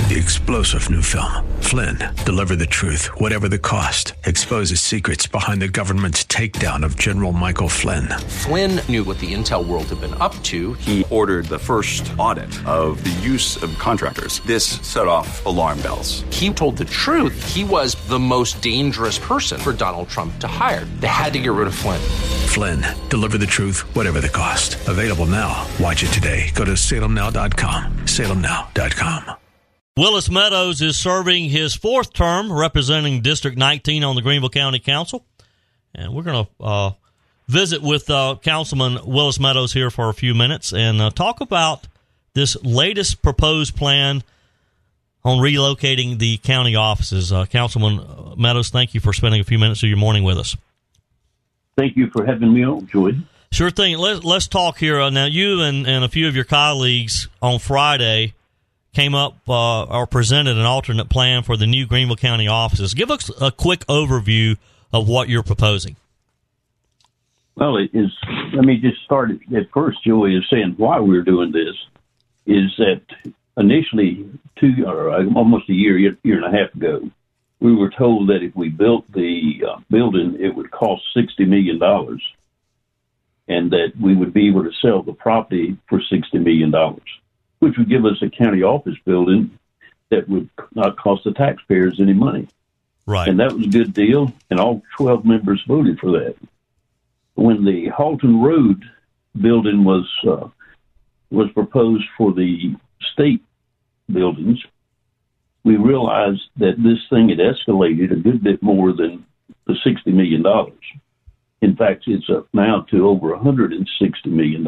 the explosive new film, Flynn, deliver the truth, whatever the cost, exposes secrets behind the government's takedown of General Michael Flynn. Flynn knew what the intel world had been up to. He ordered the first audit of the use of contractors. This set off alarm bells. He told the truth. He was the most dangerous person for Donald Trump to hire. They had to get rid of Flynn. Flynn, deliver the truth, whatever the cost. Available now. Watch it today. Go to salemnow.com. salemnow.com. Willis Meadows is serving his fourth term representing District 19 on the Greenville County Council. And we're going to visit with Councilman Willis Meadows here for a few minutes and talk about this latest proposed plan on relocating the county offices. Councilman Meadows, thank you for spending a few minutes of your morning with us. Thank you for having me on, Jordan. Sure thing. Let's talk here. Now, you and a few of your colleagues on Friday came up or presented an alternate plan for the new Greenville County offices. Give us a quick overview of what you're proposing. Well, let me just start at first, Joey, is saying why we're doing this is that initially almost a year and a half ago, we were told that if we built the building, it would cost $60 million and that we would be able to sell the property for $60 million, which would give us a county office building that would not cost the taxpayers any money. Right. And that was a good deal, and all 12 members voted for that. When the Halton Road building was proposed for the state buildings, we realized that this thing had escalated a good bit more than the $60 million. In fact, it's up now to over $160 million.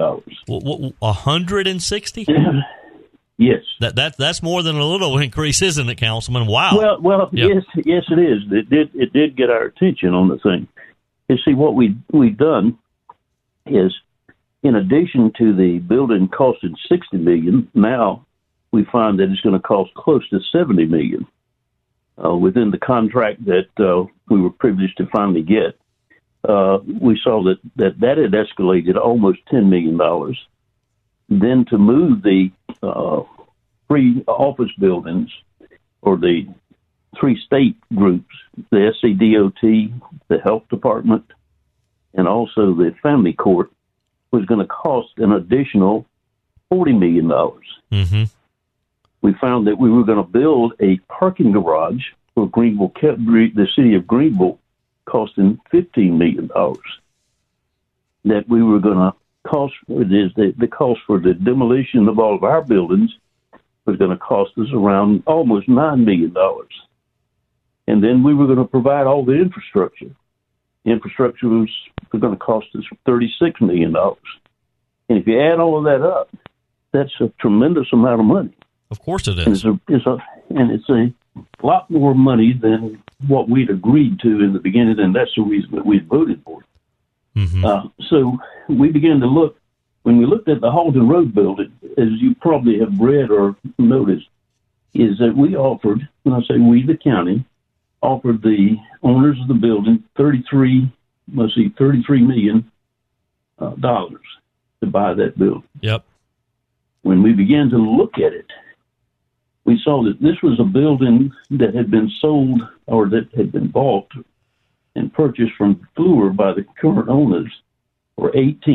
160? Yes. That's more than a little increase, isn't it, Councilman? Wow. Well, yep. Yes, it is. It did get our attention on the thing. You see, what we've done is, in addition to the building costing $60 million, now we find that it's going to cost close to $70 million within the contract that we were privileged to finally get. We saw that had escalated almost $10 million. Then to move the three office buildings or the three state groups, the SCDOT, the health department, and also the family court, was going to cost an additional $40 million. Mm-hmm. We found that we were going to build a parking garage for Greenville, the city of Greenville, costing $15 million. That we were going to cost, the cost for the demolition of all of our buildings was going to cost us around almost $9 million. And then we were going to provide all the infrastructure. The infrastructure was going to cost us $36 million. And if you add all of that up, that's a tremendous amount of money. Of course it is. And it's a lot more money than what we'd agreed to in the beginning, and that's the reason that we voted for it. Mm-hmm. So we began to look. When we looked at the Halton Road building, as you probably have read or noticed, is that we offered, when I say we, the county, offered the owners of the building $33 million to buy that building. Yep. When we began to look at it, we saw that this was a building that had been sold or that had been bought and purchased from Fluor by the current owners for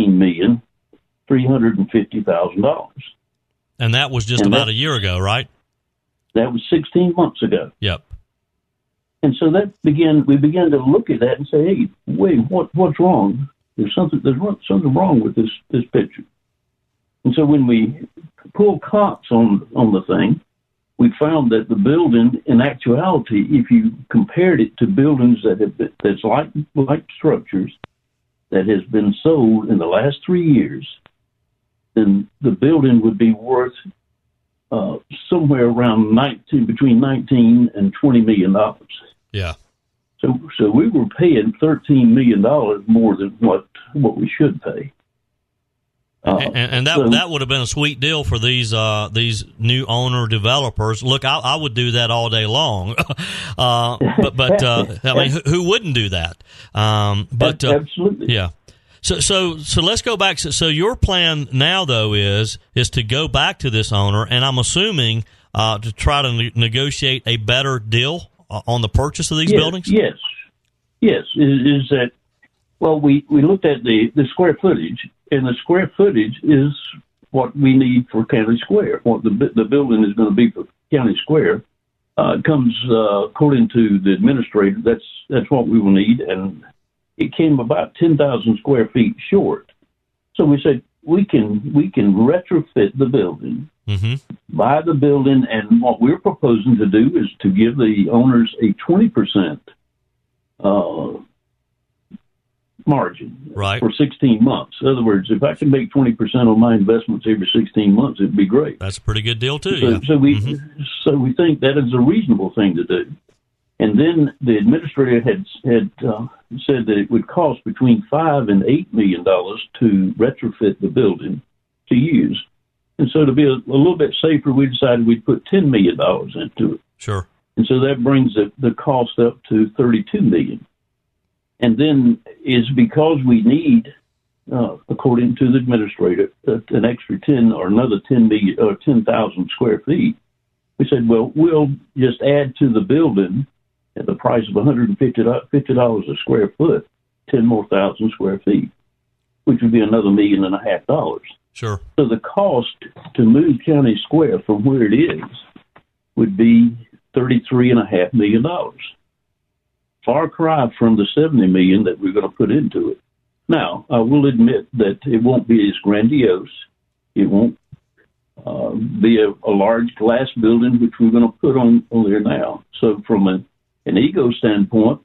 $18,350,000. And that was just about a year ago, right? That was 16 months ago. Yep. And so we began to look at that and say, hey, wait, what's wrong? There's something wrong with this picture. And so when we pulled comps on the thing, we found that the building, in actuality, if you compared it to buildings that's like structures that has been sold in the last 3 years, then the building would be worth somewhere around between $19 and $20 million. Yeah. So we were paying $13 million more than what we should pay. And that would have been a sweet deal for these new owner developers. Look, I would do that all day long, but I mean, who wouldn't do that? Absolutely, yeah. So let's go back. So your plan now, though, is to go back to this owner, and I'm assuming to try to negotiate a better deal on the purchase of these buildings? Yes. Is that, well, we looked at the square footage, and the square footage is what we need for County Square. What the building is going to be for County Square comes, according to the administrator, that's what we will need, and it came about 10,000 square feet short. So we said we can retrofit the building, buy the building, and what we're proposing to do is to give the owners a 20% margin for 16 months. In other words, if I can make 20% on my investments every 16 months, it'd be great. That's a pretty good deal too. So we think that is a reasonable thing to do. And then the administrator had said that it would cost between $5 and $8 million to retrofit the building to use. And so to be a little bit safer, we decided we'd put $10 million into it. Sure. And so that brings the cost up to $32 million. And then is because we need, according to the administrator, an extra 10 or another 10 million or 10,000 square feet. We said, well, we'll just add to the building at the price of $150 a square foot, 10 more thousand square feet, which would be another $1.5 million. Sure. So the cost to move County Square from where it is would be $33.5 million. Far cry from the $70 million that we're going to put into it. Now, I will admit that it won't be as grandiose. It won't be a large glass building, which we're going to put on there now. So from an ego standpoint,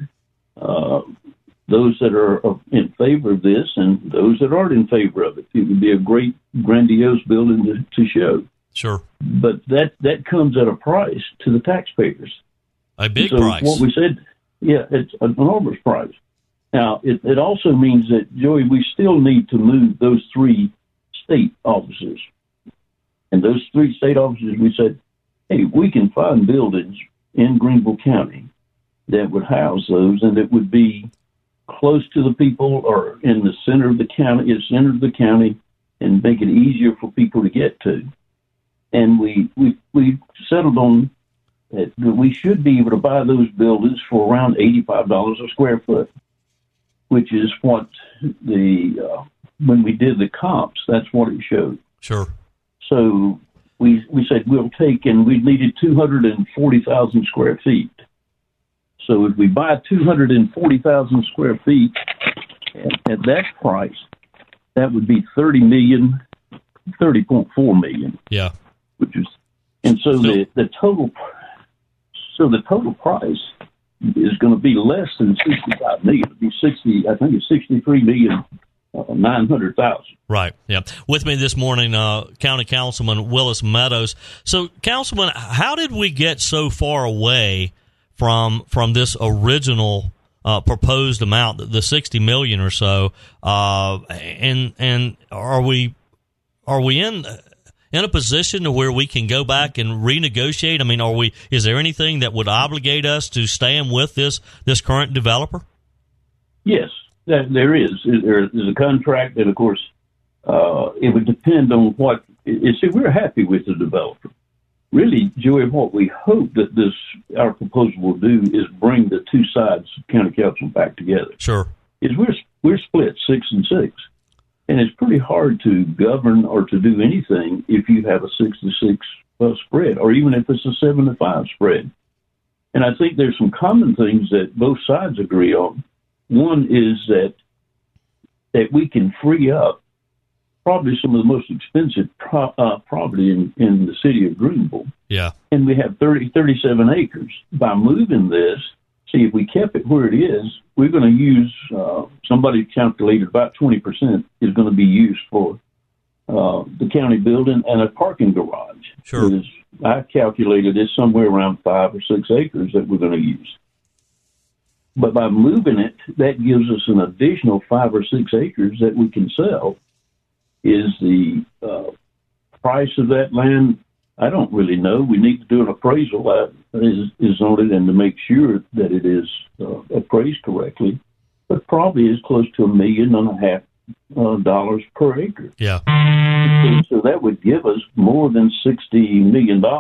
those that are in favor of this and those that aren't in favor of it, it would be a great grandiose building to show. Sure. But that comes at a price to the taxpayers. A big price. What we said, it's an enormous price. Now, it also means that, Joey, we still need to move those 3 state offices. And those 3 state offices, we said, hey, we can find buildings in Greenville County that would house those and that would be close to the people or in the center of the county, and make it easier for people to get to. And we settled on that we should be able to buy those buildings for around $85 a square foot, which is what when we did the comps, that's what it showed. Sure. So we said we'll take, and we needed 240,000 square feet. So if we buy 240,000 square feet at that price, that would be $30.4 million. Yeah. Which is, and so the total price is going to be less than $65 million. It'll be $63,900,000. Right. Yeah. With me this morning, County Councilman Willis Meadows. So, Councilman, how did we get so far away from this original proposed amount, the $60 million or so? And are we in a position to where we can go back and renegotiate? I mean, is there anything that would obligate us to stand with this current developer? Yes, there is. There's a contract, and of course, it would depend on what. See, we're happy with the developer. Really, Joey, what we hope that our proposal will do is bring the two sides of county council back together. Sure. Is we're split 6-6. And it's pretty hard to govern or to do anything if you have a 6-6 spread, or even if it's a 7-5 spread. And I think there's some common things that both sides agree on. One is that we can free up probably some of the most expensive property in the city of Greenville. Yeah. And we have 37 acres. By moving this, see, if we kept it where it is, we're going to use, somebody calculated about 20% is going to be used for the county building and a parking garage. Sure. I calculated it's somewhere around 5 or 6 acres that we're going to use. But by moving it, that gives us an additional 5 or 6 acres that we can sell. Is the price of that land? I don't really know. We need to do an appraisal is on it and to make sure that it is appraised correctly. But probably is close to $1.5 million per acre. Yeah. So that would give us more than $60 million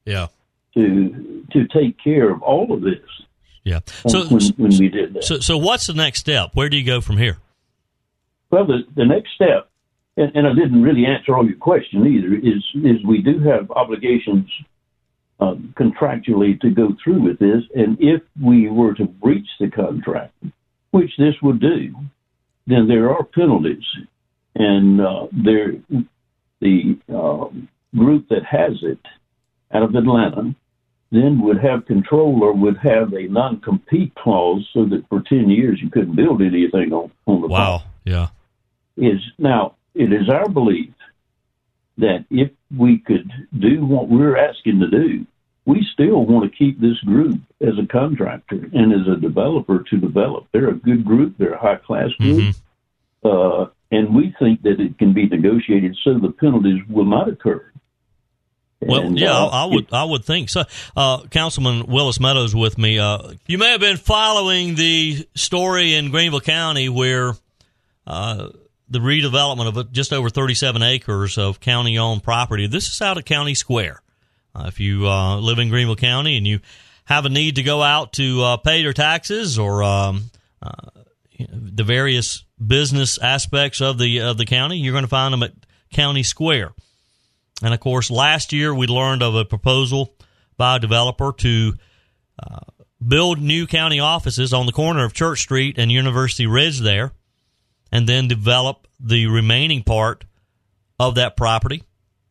Yeah. To take care of all of this. Yeah. So when we did that. So what's the next step? Where do you go from here? Well, the next step, and I didn't really answer all your question either, is we do have obligations contractually to go through with this, and if we were to breach the contract, which this would do, then there are penalties, and the group that has it out of Atlanta then would have control or would have a non-compete clause so that for 10 years you couldn't build anything on the Wow, yeah. Now, it is our belief that if we could do what we're asking to do, we still want to keep this group as a contractor and as a developer to develop. They're a good group. They're a high-class group. And we think that it can be negotiated so the penalties will not occur. Well, and, I would think so. Councilman Willis Meadows with me. You may have been following the story in Greenville County where the redevelopment of just over 37 acres of county-owned property. This is out of County Square. If you live in Greenville County and you have a need to go out to pay your taxes or the various business aspects of the county, you're going to find them at County Square. And, of course, last year we learned of a proposal by a developer to build new county offices on the corner of Church Street and University Ridge there, and then develop the remaining part of that property.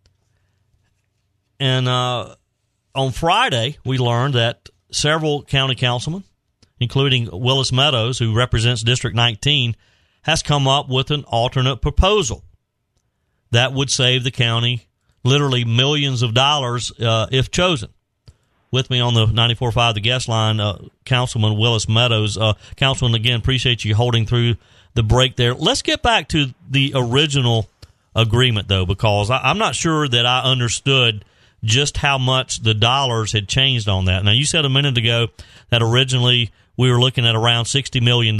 And on Friday, we learned that several county councilmen, including Willis Meadows, who represents District 19, has come up with an alternate proposal that would save the county literally millions of dollars if chosen. With me on the 94.5 The Guest Line, Councilman Willis Meadows. Councilman, again, appreciate you holding through the break there. Let's get back to the original agreement, though, because I'm not sure that I understood just how much the dollars had changed on that. Now, you said a minute ago that originally we were looking at around $60 million,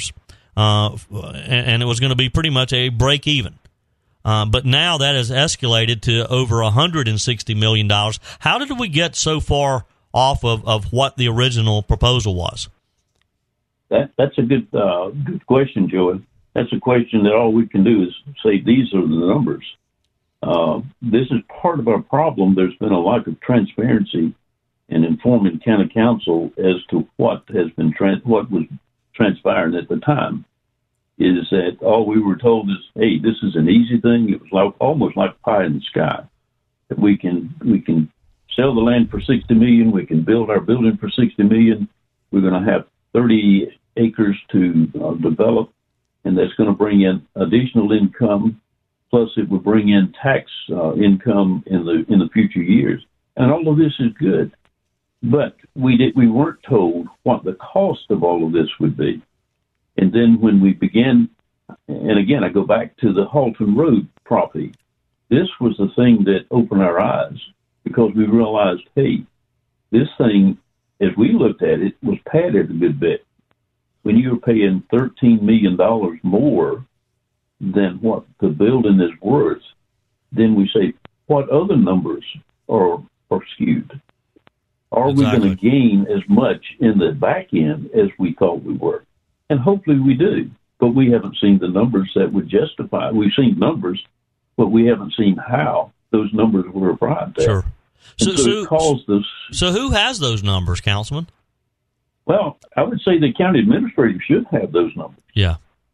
and it was going to be pretty much a break even. But now that has escalated to over $160 million. How did we get so far off of what the original proposal was? That's a good question, Joey. That's a question that all we can do is say these are the numbers. This is part of our problem. There's been a lack of transparency in informing county council as to what has been what was transpiring at the time. Is that all we were told is, hey, this is an easy thing. It was almost like pie in the sky. That we can sell the land for $60 million. We can build our building for $60 million. We're going to have 30 acres to develop, and that's going to bring in additional income. Plus, it will bring in tax income in the future years, and all of this is good. But we weren't told what the cost of all of this would be. And then when we began, and again, I go back to the Halton Road property, this was the thing that opened our eyes because we realized, hey, this thing, as we looked at it, was padded a good bit. When you're paying $13 million more than what the building is worth, then we say, what other numbers are skewed? Are we going to gain as much in the back end as we thought we were? And hopefully we do, but we haven't seen the numbers that would justify. We've seen numbers, but we haven't seen how those numbers were arrived at. Sure. So it caused us. So who has those numbers, Councilman? Well, I would say the county administrator should have those numbers. Yeah.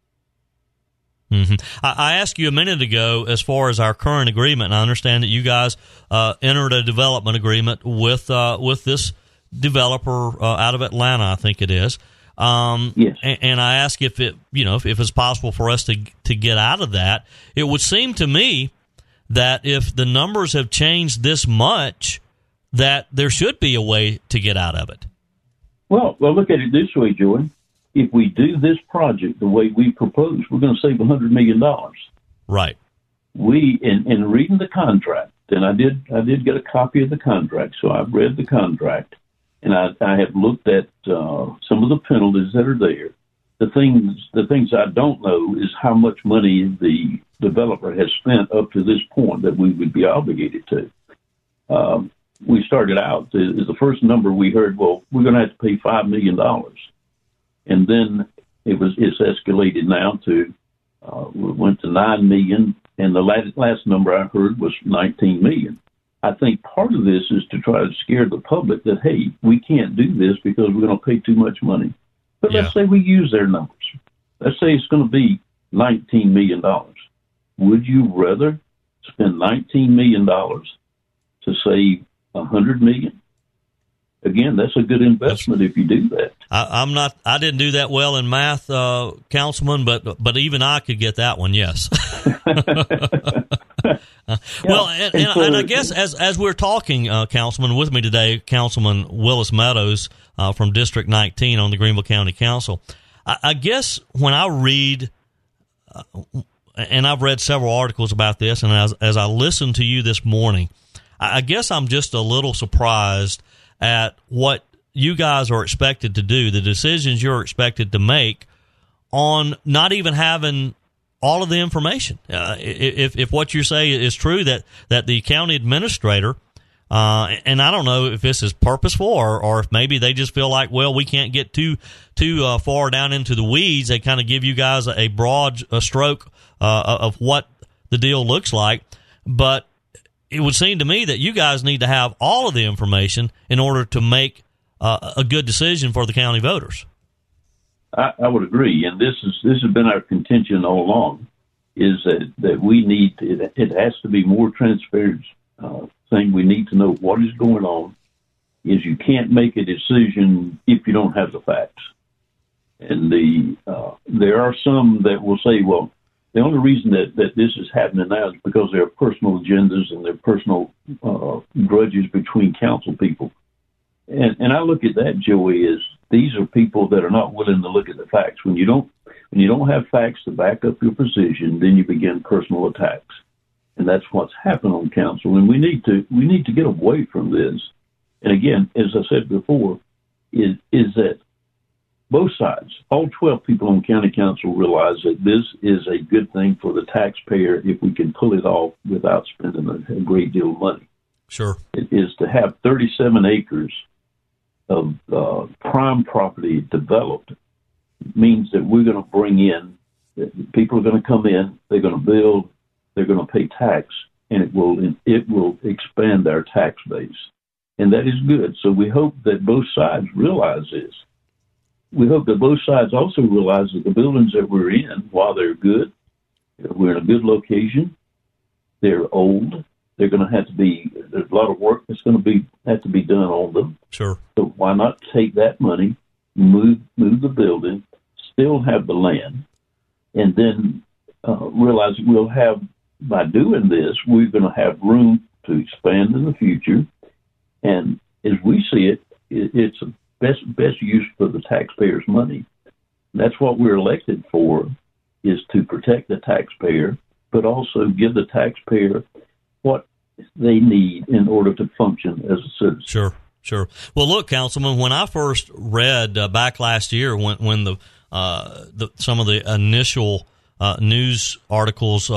Mm-hmm. I asked you a minute ago as far as our current agreement, and I understand that you guys entered a development agreement with this developer out of Atlanta, I think it is. Yes. And I ask if it's possible for us to get out of that. It would seem to me that if the numbers have changed this much, that there should be a way to get out of it. Well, look at it this way, Joey. If we do this project the way we propose, we're going to save $100 million. Right. We, in reading the contract, and I did get a copy of the contract, so I've read the contract. And I have looked at some of the penalties that are there. The things I don't know is how much money the developer has spent up to this point that we would be obligated to. we started out, the first number we heard, well, we're going to have to pay $5 million. And then it's escalated now to, we went to $9 million, and the last number I heard was $19 million. I think part of this is to try to scare the public that, hey, we can't do this because we're going to pay too much money. But let's say we use their numbers. Let's say it's going to be $19 million. Would you rather spend $19 million to save $100 million? Again, that's a good investment if you do that. I didn't do that well in math, Councilman, but even I could get that one. Yes. Well, and I guess as we're talking, Councilman, with me today, Councilman Willis Meadows from District 19 on the Greenville County Council. I guess when I read, and I've read several articles about this, and as I listened to you this morning, I guess I'm just a little surprised at what you guys are expected to do, the decisions you're expected to make on not even having all of the information. If what you say is true, that the county administrator, and I don't know if this is purposeful or if maybe they just feel like, well, we can't get too far down into the weeds. They kind of give you guys a broad stroke of what the deal looks like. But it would seem to me that you guys need to have all of the information in order to make a good decision for the county voters. I would agree, and this has been our contention all along, is that we need it has to be more transparent thing. We need to know what is going on. Is you can't make a decision if you don't have the facts, and there are some that will say, well, the only reason that this is happening now is because there are personal agendas and there are personal grudges between council people. And I look at that, Joey, as these are people that are not willing to look at the facts. When you don't have facts to back up your position, then you begin personal attacks. And that's what's happened on council. And we need to get away from this. And again, as I said before, is that both sides, all 12 people on county council realize that this is a good thing for the taxpayer if we can pull it off without spending a great deal of money. Sure. It is to have 37 acres of prime property developed means that we're going to bring in, people are going to come in, they're going to build, they're going to pay tax, and it will expand our tax base. And that is good. So we hope that both sides realize this. We hope that both sides also realize that the buildings that we're in, while they're good, we're in a good location, they're old, they're going to have to be, there's a lot of work that's going to have to be done on them. Sure. So why not take that money, move the building, still have the land, and then realize that we'll have, by doing this, we're going to have room to expand in the future. And as we see it, it's a best use for the taxpayers' money. That's what we're elected for, is to protect the taxpayer, but also give the taxpayer what they need in order to function as a citizen. Sure. Well, look, Councilman, when I first read back last year, when some of the initial news articles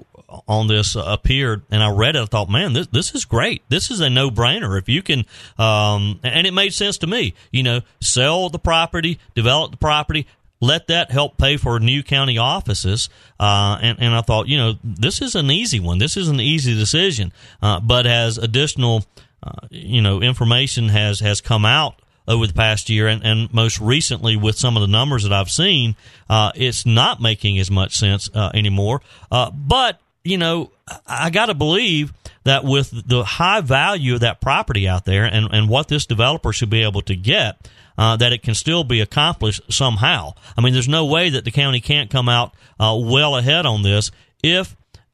on this appeared, and I read it, I thought, man, this is great. This is a no-brainer. If you can, and it made sense to me, sell the property, develop the property, let that help pay for new county offices. And I thought, this is an easy one. This is an easy decision. But as additional, information has come out over the past year, and most recently with some of the numbers that I've seen, it's not making as much sense anymore. But I got to believe that with the high value of that property out there and what this developer should be able to get, that it can still be accomplished somehow. I mean, there's no way that the county can't come out well ahead on this if,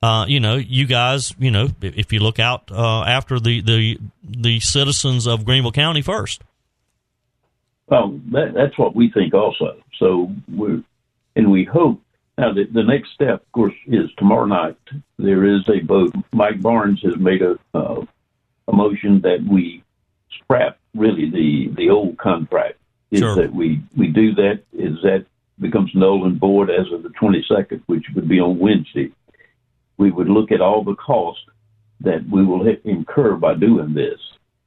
you guys, if you look out after the citizens of Greenville County first. Well, that's what we think also. So we hope. Now, the next step, of course, is tomorrow night. There is a vote. Mike Barnes has made a motion that we scrap really the old contract. Sure. That we do that, is that becomes null and void as of the 22nd, which would be on Wednesday. We would look at all the costs that we will incur by doing this.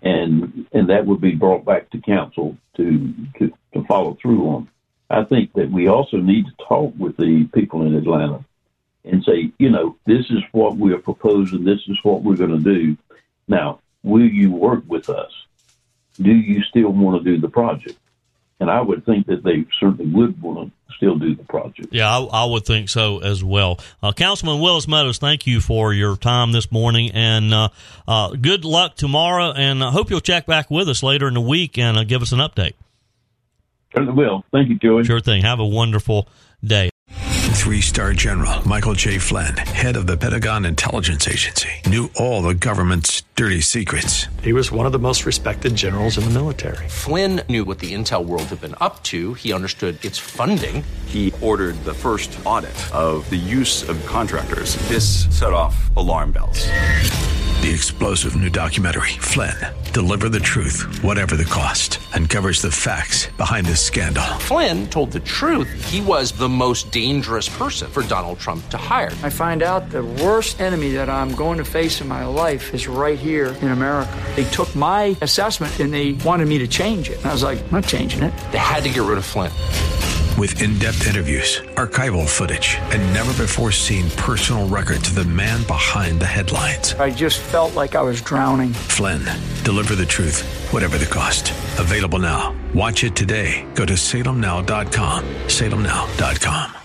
and that would be brought back to council to follow through on. I think that we also need to talk with the people in Atlanta and say, this is what we are proposing, this is what we're going to do. Now, will you work with us? Do you still want to do the project? And I would think that they certainly would want to still do the project. Yeah, I would think so as well. Councilman Willis Meadows, thank you for your time this morning, and good luck tomorrow, and I hope you'll check back with us later in the week and give us an update. Certainly will. Thank you, Joey. Sure thing. Have a wonderful day. 3-star General Michael J. Flynn, head of the Pentagon Intelligence Agency, knew all the government's dirty secrets. He was one of the most respected generals in the military. Flynn knew what the intel world had been up to. He understood its funding. He ordered the first audit of the use of contractors. This set off alarm bells. The explosive new documentary, Flynn, Deliver the Truth, Whatever the Cost, uncovers the facts behind this scandal. Flynn told the truth. He was the most dangerous person for Donald Trump to hire. I find out the worst enemy that I'm going to face in my life is right here in America. They took my assessment and they wanted me to change it. And I was like, I'm not changing it. They had to get rid of Flynn. With in-depth interviews, archival footage, and never-before-seen personal records of the man behind the headlines. I just felt like I was drowning. Flynn, Deliver the Truth, Whatever the Cost. Available now. Watch it today. Go to salemnow.com. salemnow.com.